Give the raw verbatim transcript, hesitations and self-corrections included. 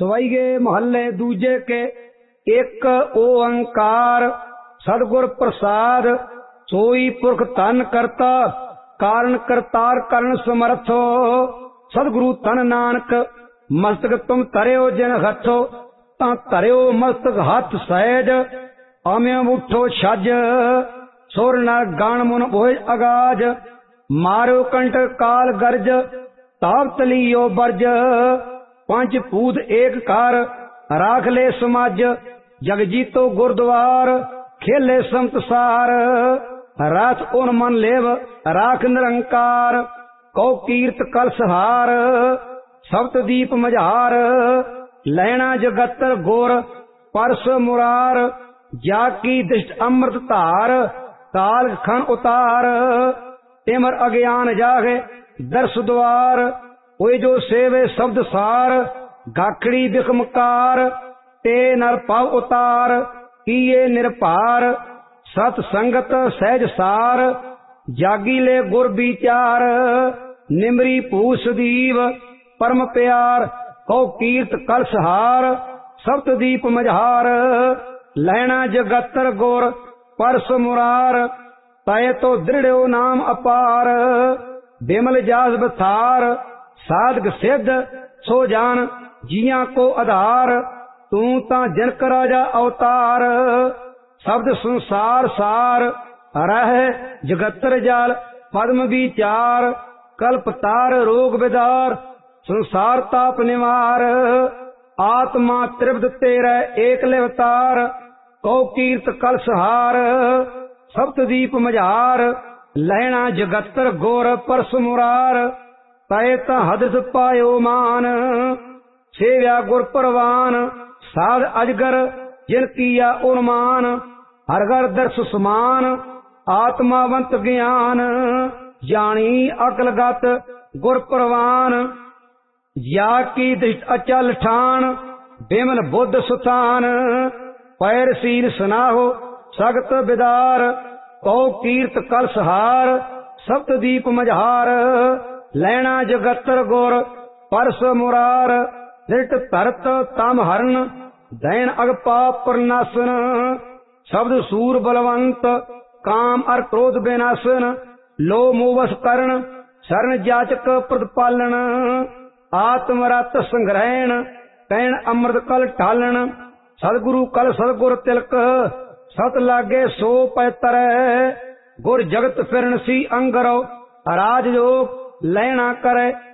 सवैगे महल्ले दूजे के एक ओंकार सदगुर प्रसाद सोई पुरख तन करता कारण करतार करण समर्थो सदगुरु तन नानक मस्तक तुम तरियो जिन हथो ता तरियो मस्तक हाथ सहज आम्य उठो छज सुर नर गान मुन बोझ अगाज मारो कंठ काल गर्ज ताप तलियो बरज पंच पूत एक कार राख ले समाज जग जीतो गुरद्वार खेले संत सार रात उन मन लेव राख निरंकार कौ कीर्त कलसहार सप्त दीप मझार लहना जगतर गोर परस मुरार जाकी दृष्ट अमृत धार काल खन उतार तिमर अज्ञान जागे दर्श द्वार ओए जो सेवे शब्द सार गाखड़ी बिखमकार ते नर पाव उतार किए निरपार सत संगत सहज सार जागी ले गुर विचार निमरी पूस दीव परम प्यार कौ कीर्त कलसहार सप्त दीप मझार लहना जगतर गोर परस मुरार तय तो दृढ़ो नाम अपार बिमल जास बथार साधक सिद्ध सो जान जिया को आधार तू ता जनक राजा अवतार शब्द संसार सार रह जगतर जाल पद्म विचार कल्पतार रोग विदार संसार ताप निवार आत्मा त्रिपद तेरा एक अवतार कौ कीर्त कलसहार सप्तदीप मझार लहना जगतर गोर परस मुरार तय हदस पायो मान सेव्या गुर परवान साध अजगर जिन किया उन्मान हरगर दर्श समान आत्मावंत ज्ञान जानी अकलगत गुर परवान या की दृष्ट अचल ठान बिमल बुद्ध सुतान पैर सील सुनाहो सगत बिदार कौ कीर्त कलसहार सप्तदीप मझार लैना जगतर गोर परस मुरार दृट तरत तम हरण दैन अगपा प्रनाशन शब्द सूर बलवंत काम और क्रोध विनाशन लो मोवस करण शरण जाचक प्रतिपालन आत्मरत संग्रहण कैण अमृत कल ढालन सदगुरु कल सदगुर तिलक सत लागे सो पैतर गुर जगत फिरन सी अंगरो राजयोग लैना करे